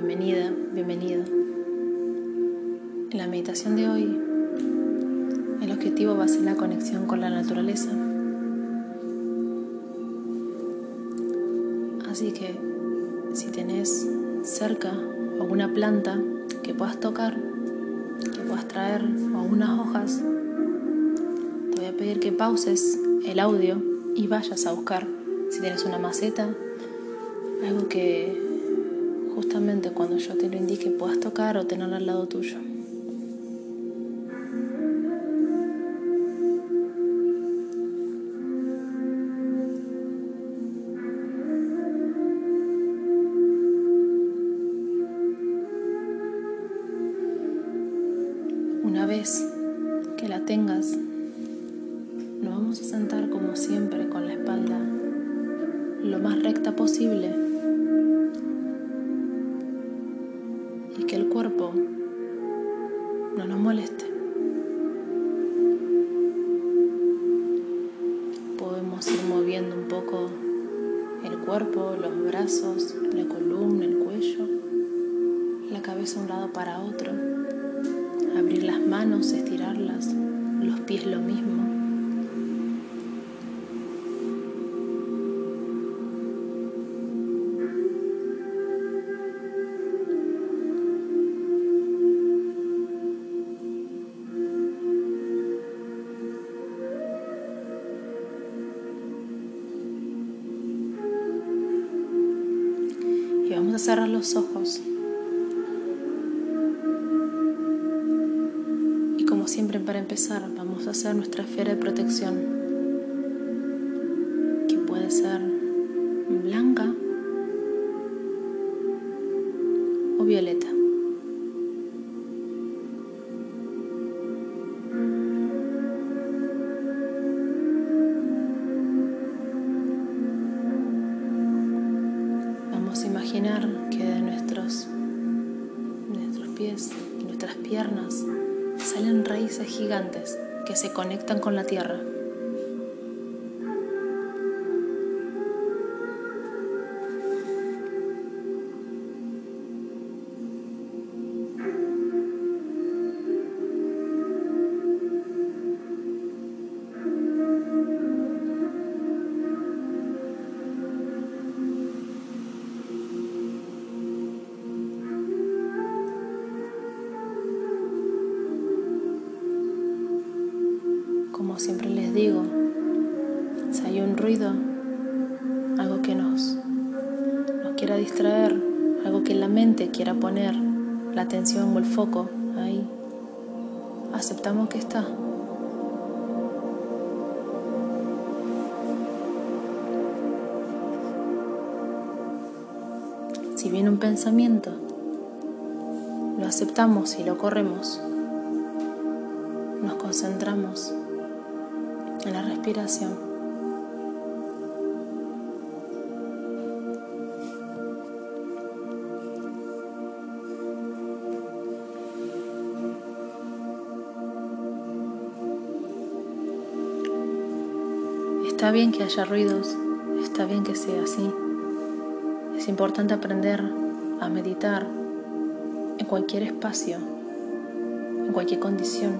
bienvenida, bienvenido. En la meditación de hoy, el objetivo va a ser la conexión con la naturaleza. Así que, si tenés cerca alguna planta que puedas tocar, que puedas traer, o algunas hojas, te voy a pedir que pauses el audio y vayas a buscar, si tienes una maceta, algo que justamente cuando yo te lo indique puedas tocar o tenerlo al lado tuyo. Una vez que la tengas, nos vamos a sentar como siempre con la espalda lo más recta posible y que el cuerpo no nos moleste. Podemos ir moviendo un poco el cuerpo, los brazos, la columna, el cuello, la cabeza de un lado para otro, abrir las manos, estirarlas, los pies lo mismo. Y vamos a cerrar los ojos. Y como siempre, para empezar, vamos a hacer nuestra esfera de protección, que puede ser blanca o violeta. Vamos a imaginar que de nuestros pies y nuestras piernas salen raíces gigantes que se conectan con la tierra. Como siempre les digo, si hay un ruido, algo que nos quiera distraer, algo que la mente quiera poner la atención o el foco ahí, aceptamos que está. Si viene un pensamiento, lo aceptamos y lo corremos. Nos concentramos en la respiración. Está bien que haya ruidos, está bien que sea así. Es importante aprender a meditar en cualquier espacio, en cualquier condición.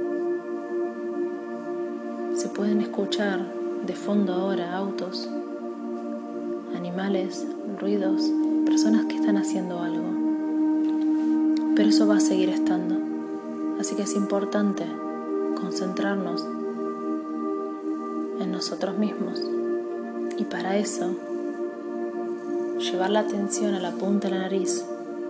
Se pueden escuchar de fondo ahora autos, animales, ruidos, personas que están haciendo algo. Pero eso va a seguir estando. Así que es importante concentrarnos en nosotros mismos. Y para eso, llevar la atención a la punta de la nariz.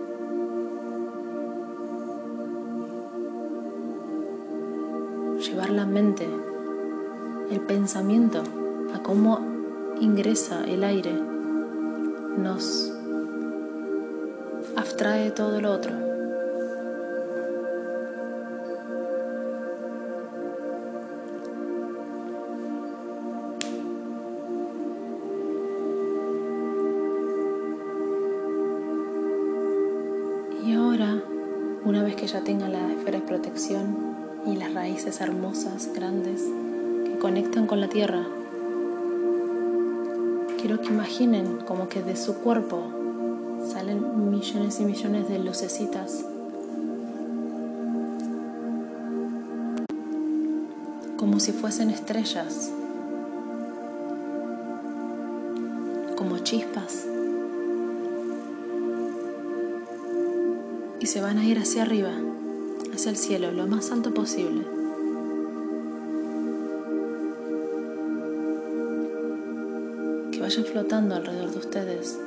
Llevar la mente, el pensamiento a cómo ingresa el aire, nos abstrae todo lo otro. Y ahora, una vez que ya tenga la esfera de protección y las raíces hermosas, grandes, que conectan con la tierra, quiero que imaginen como que de su cuerpo salen millones y millones de lucecitas, como si fuesen estrellas, como chispas, y se van a ir hacia arriba, hacia el cielo, lo más alto posible. Que vayan flotando alrededor de ustedes.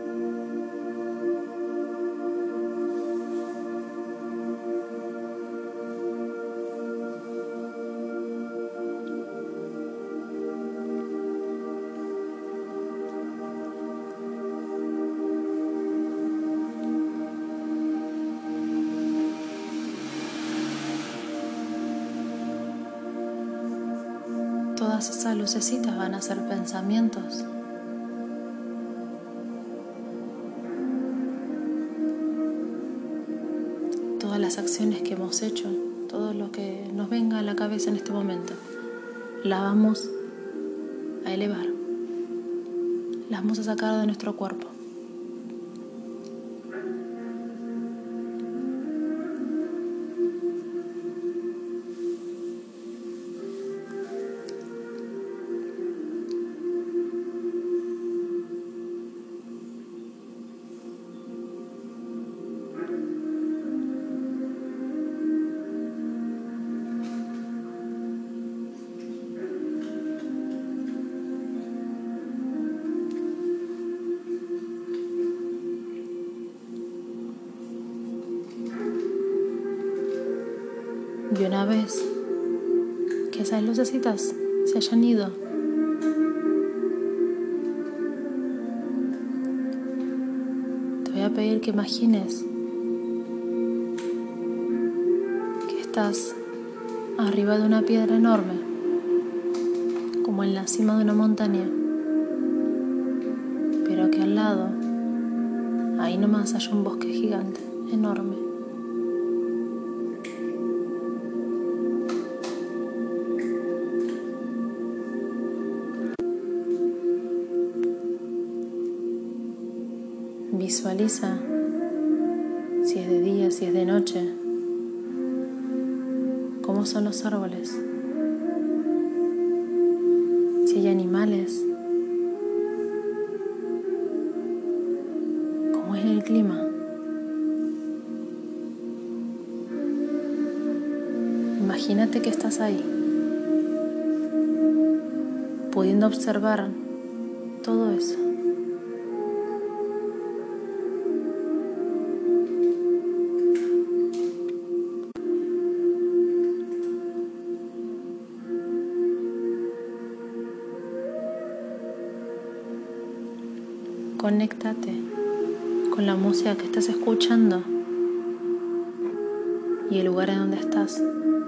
Todas esas lucecitas van a ser pensamientos. Todas las acciones que hemos hecho, todo lo que nos venga a la cabeza en este momento, las vamos a elevar, las vamos a sacar de nuestro cuerpo. Y una vez que esas lucecitas se hayan ido, te voy a pedir que imagines que estás arriba de una piedra enorme, como en la cima de una montaña, pero que al lado, ahí nomás hay un bosque gigante, enorme. Visualiza, si es de día, si es de noche, cómo son los árboles, si hay animales, cómo es el clima. Imagínate que estás ahí, pudiendo observar todo eso. Conéctate con la música que estás escuchando y el lugar en donde estás.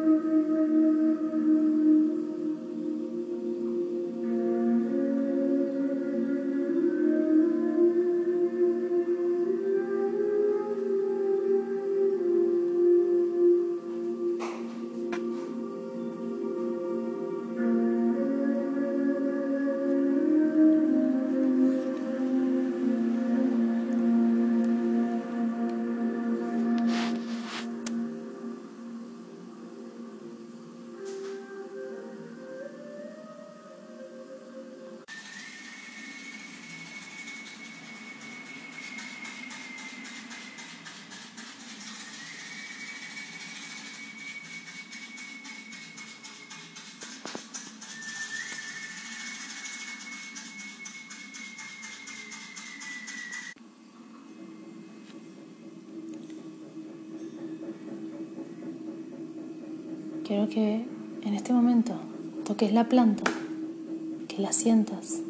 Quiero que en este momento toques la planta, que la sientas.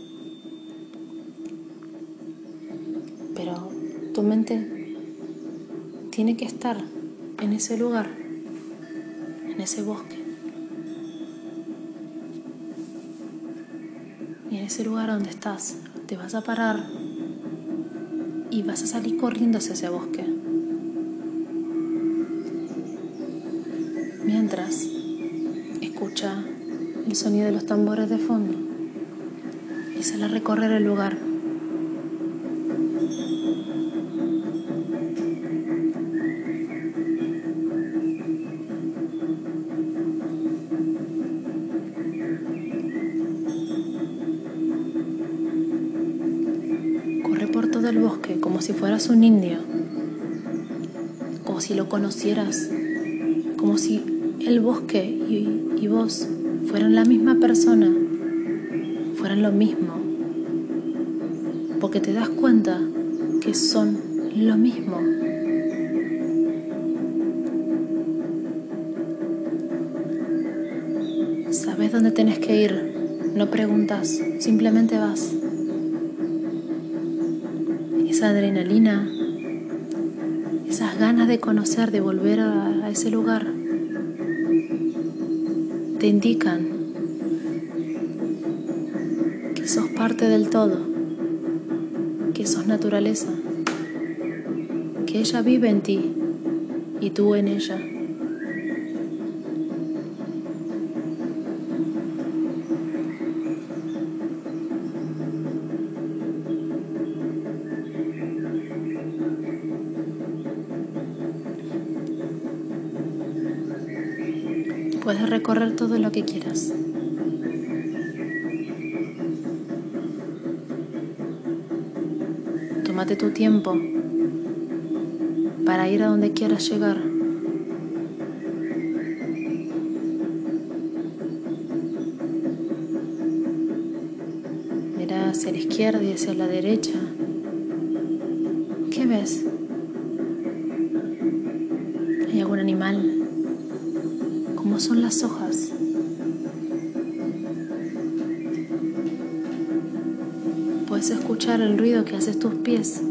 Pero tu mente tiene que estar en ese lugar, en ese bosque. Y en ese lugar donde estás, te vas a parar y vas a salir corriendo hacia ese bosque. Mientras, escucha el sonido de los tambores de fondo y sale a recorrer el lugar. como si fueras un indio, como si lo conocieras, como si el bosque y vos fueran la misma persona, fueran lo mismo, porque te das cuenta que son lo mismo. Sabes dónde tenés que ir, no preguntas, simplemente vas. Esa adrenalina, esas ganas de conocer, de volver a ese lugar, te indican que sos parte del todo, que sos naturaleza, que ella vive en ti y tú en ella. Puedes recorrer todo lo que quieras. Tómate tu tiempo para ir a donde quieras llegar. Mira hacia la izquierda y hacia la derecha. ¿Qué ves? ¿Hay algún animal? ¿Cómo son las hojas? Puedes escuchar el ruido que hacen tus pies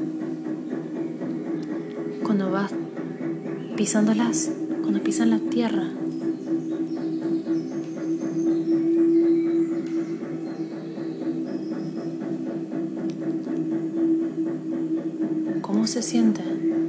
cuando vas pisándolas, cuando pisan la tierra. ¿Cómo se siente?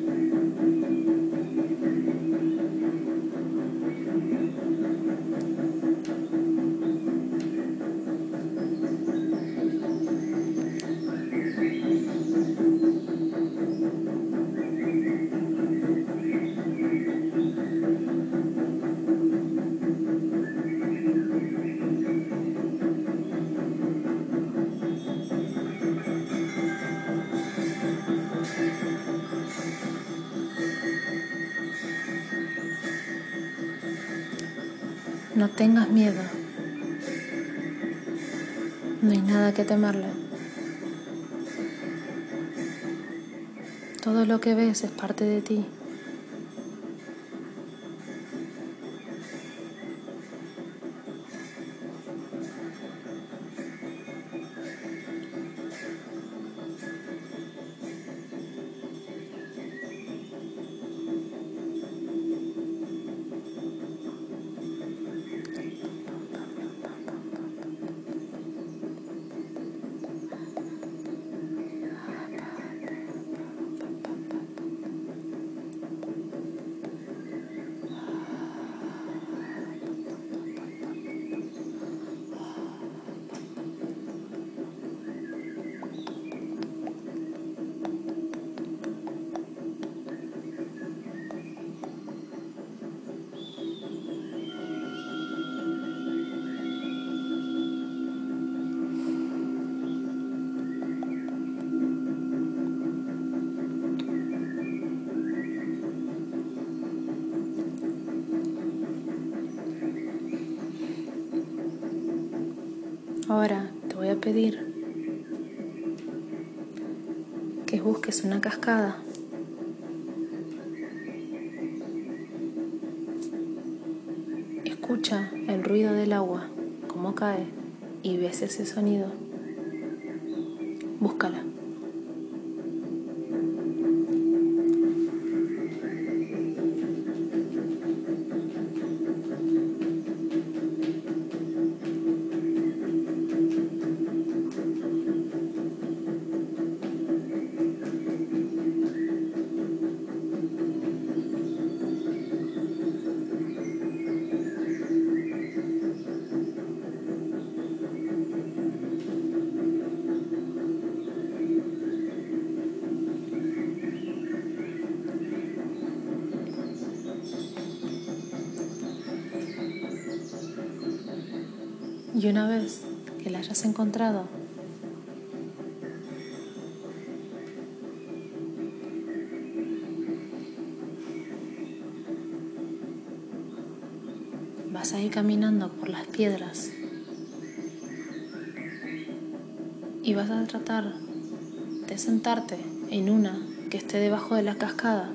No tengas miedo. No hay nada que temerle. Todo lo que ves es parte de ti. Ahora te voy a pedir que busques una cascada. Escucha el ruido del agua, cómo cae, y ves ese sonido. Búscala. Y una vez que la hayas encontrado, vas a ir caminando por las piedras y vas a tratar de sentarte en una que esté debajo de la cascada.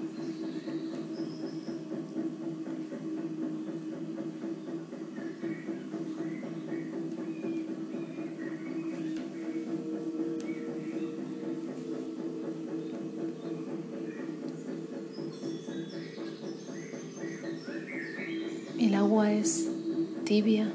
El agua es tibia,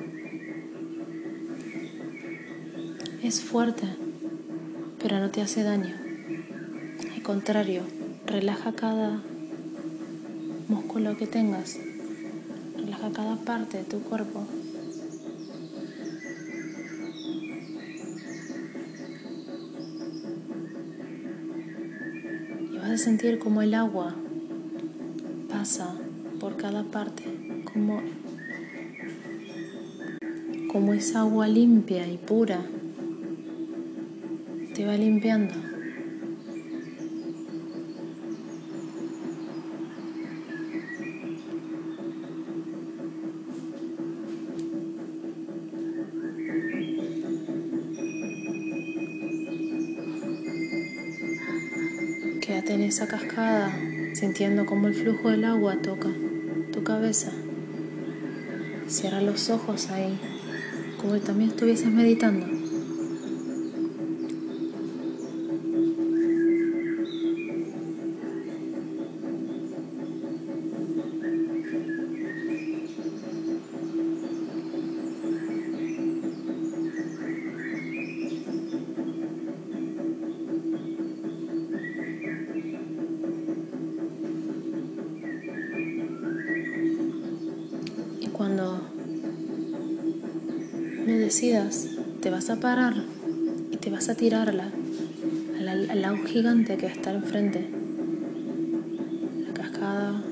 es fuerte, pero no te hace daño. Al contrario, relaja cada músculo que tengas, relaja cada parte de tu cuerpo. Y vas a sentir como el agua pasa por cada parte, como es agua limpia y pura, te va limpiando. Quédate en esa cascada, sintiendo cómo el flujo del agua toca tu cabeza. Cierra los ojos ahí, como si también estuvieses meditando. Y cuando lo decidas, te vas a parar y te vas a tirar al lago gigante que está enfrente. La cascada.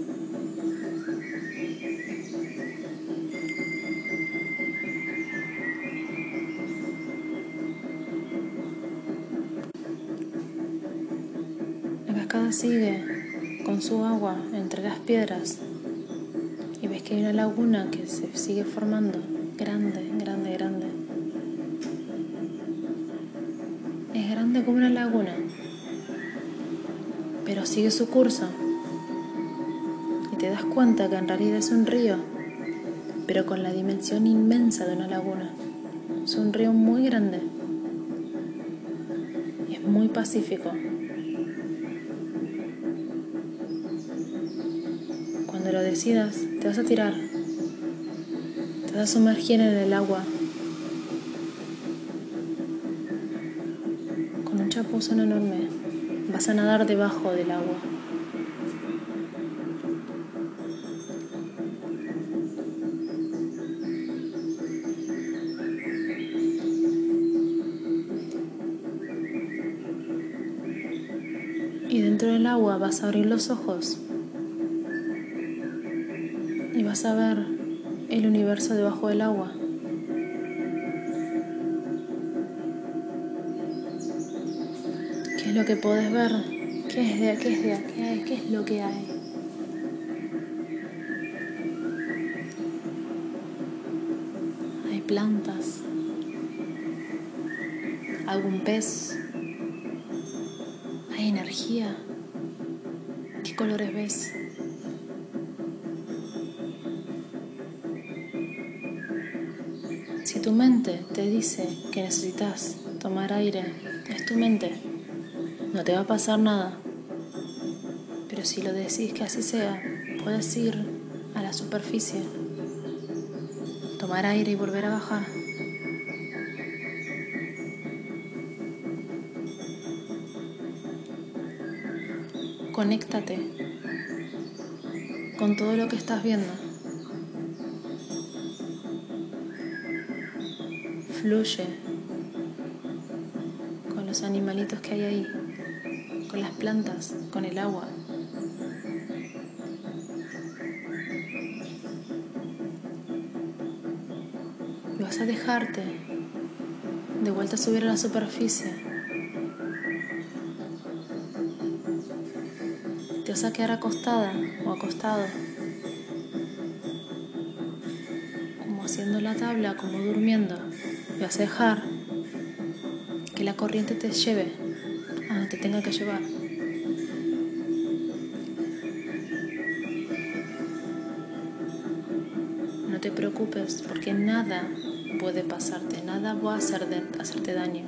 La cascada sigue con su agua entre las piedras y ves que hay una laguna que se sigue formando, grande, grande, grande. Es grande como una laguna, pero sigue su curso y te das cuenta que en realidad es un río, pero con la dimensión inmensa de una laguna. Es un río muy grande y es muy pacífico. Cuando lo decidas, te vas a tirar, te vas a sumergir en el agua con un chapuzón enorme. Vas a nadar debajo del agua. Y dentro del agua vas a abrir los ojos y vas a ver el universo debajo del agua. ¿Qué es lo que podés ver? ¿Qué es lo que hay? Hay plantas, algún pez, hay energía. ¿Qué colores ves? Si tu mente te dice que necesitas tomar aire, es tu mente. No te va a pasar nada. Pero si lo decís que así sea, puedes ir a la superficie, tomar aire y volver a bajar. Conéctate con todo lo que estás viendo. Fluye con los animalitos que hay ahí, con las plantas, con el agua. Y vas a dejarte de vuelta a subir a la superficie. Te vas a quedar acostada o acostado la tabla como durmiendo y vas a dejar que la corriente te lleve a donde te tenga que llevar. No te preocupes porque nada puede pasarte, nada va a hacerte daño.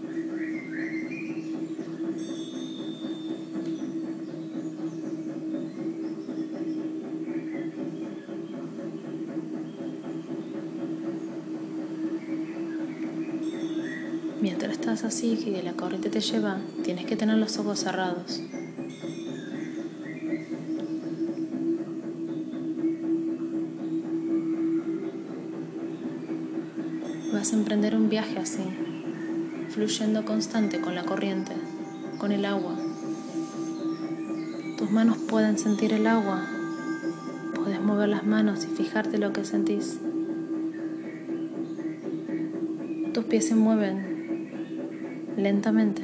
Mientras estás así, que la corriente te lleva, tienes que tener los ojos cerrados. Vas a emprender un viaje así, fluyendo constante con la corriente, con el agua. Tus manos pueden sentir el agua. Puedes mover las manos y fijarte lo que sentís. Tus pies se mueven lentamente.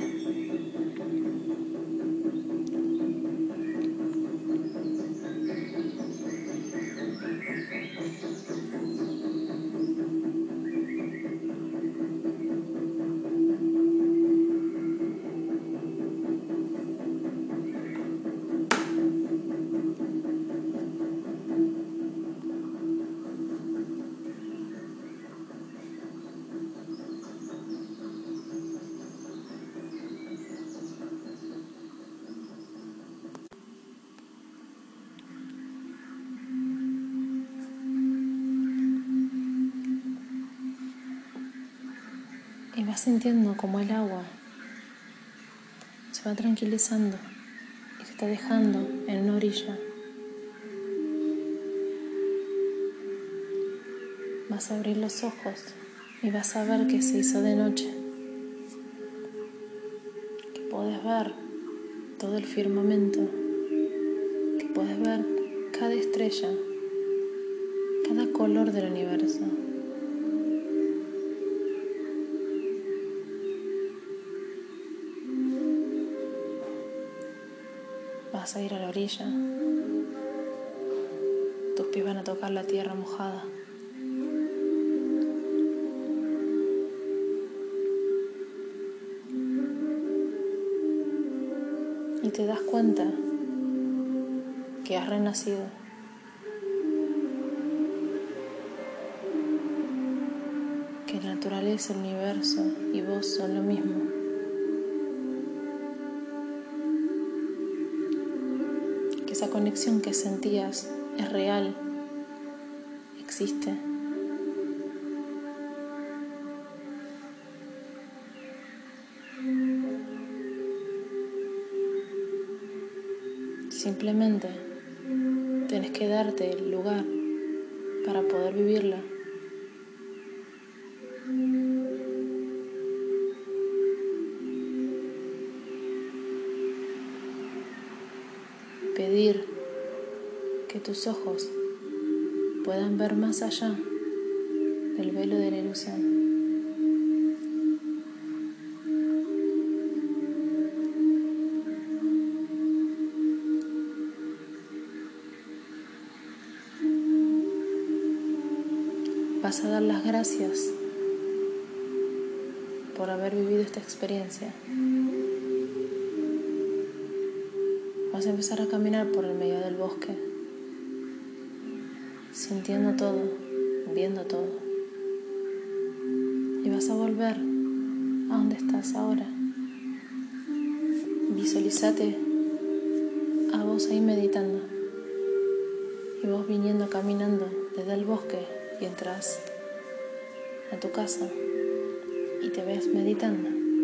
Y vas sintiendo como el agua se va tranquilizando y se está dejando en una orilla. Vas a abrir los ojos y vas a ver que se hizo de noche, que puedes ver todo el firmamento, que puedes ver cada estrella, cada color del universo. Vas a ir a la orilla. Tus pies van a tocar la tierra mojada. Y te das cuenta que has renacido. Que la naturaleza, el universo y vos son lo mismo. Que esa conexión que sentías es real, existe. Simplemente tenés que darte el lugar para poder vivirla. Pedir que tus ojos puedan ver más allá del velo de la ilusión. Vas a dar las gracias por haber vivido esta experiencia. Vas a empezar a caminar por el medio del bosque, sintiendo todo, viendo todo. Y vas a volver a donde estás ahora. Visualízate a vos ahí meditando. Y vos viniendo caminando desde el bosque y entras a tu casa y te ves meditando.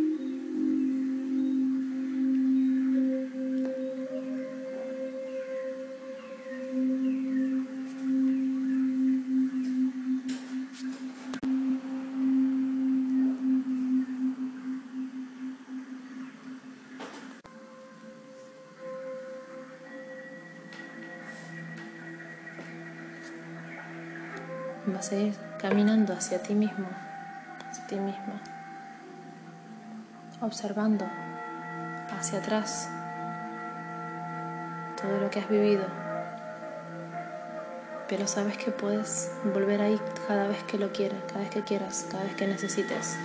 Vas a ir caminando hacia ti mismo, hacia ti misma, observando hacia atrás todo lo que has vivido, pero sabes que puedes volver ahí cada vez que lo quieras, cada vez que quieras, cada vez que necesites.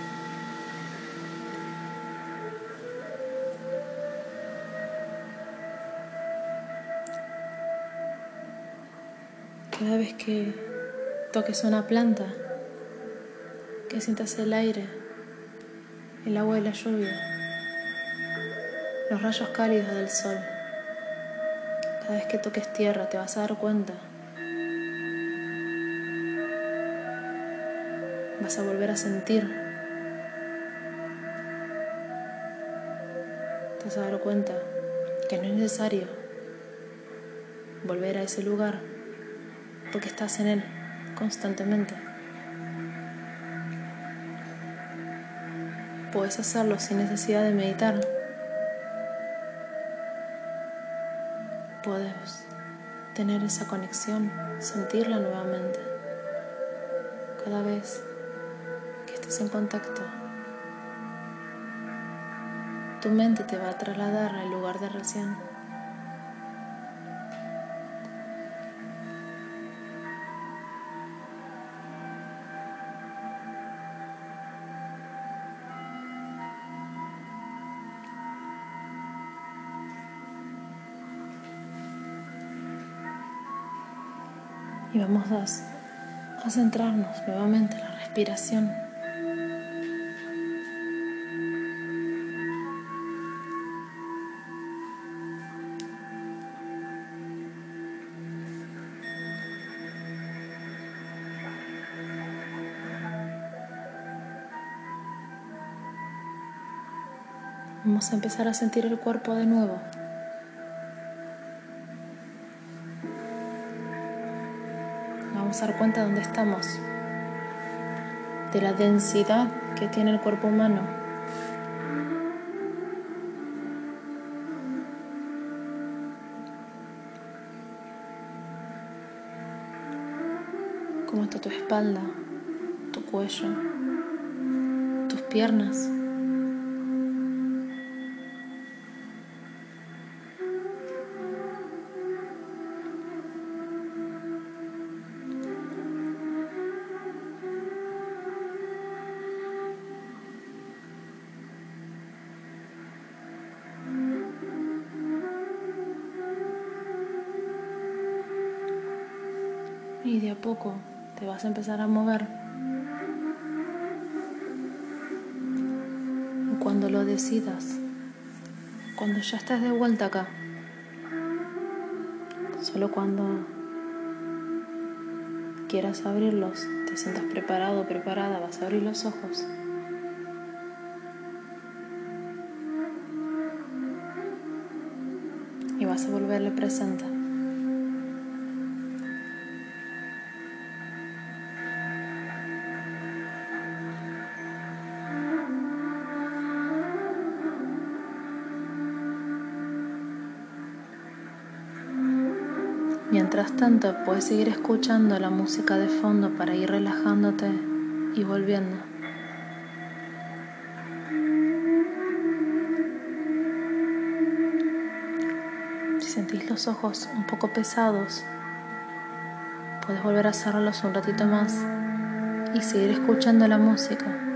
Cada vez que toques una planta, que sientas el aire, el agua y la lluvia, los rayos cálidos del sol, cada vez que toques tierra te vas a dar cuenta. Vas a volver a sentir. Te vas a dar cuenta que no es necesario volver a ese lugar porque estás en él constantemente. Puedes hacerlo sin necesidad de meditar. Puedes tener esa conexión, sentirla nuevamente. Cada vez que estés en contacto, tu mente te va a trasladar al lugar de recién. Y vamos a centrarnos nuevamente en la respiración. Vamos a empezar a sentir el cuerpo de nuevo. Vamos a dar cuenta de dónde estamos, de la densidad que tiene el cuerpo humano. Cómo está tu espalda, tu cuello, tus piernas. Y de a poco te vas a empezar a mover. Y cuando lo decidas, cuando ya estés de vuelta acá, solo cuando quieras abrirlos, te sientas preparado o preparada, vas a abrir los ojos. Y vas a volverle presente. Mientras tanto, puedes seguir escuchando la música de fondo para ir relajándote y volviendo. Si sentís los ojos un poco pesados, puedes volver a cerrarlos un ratito más y seguir escuchando la música.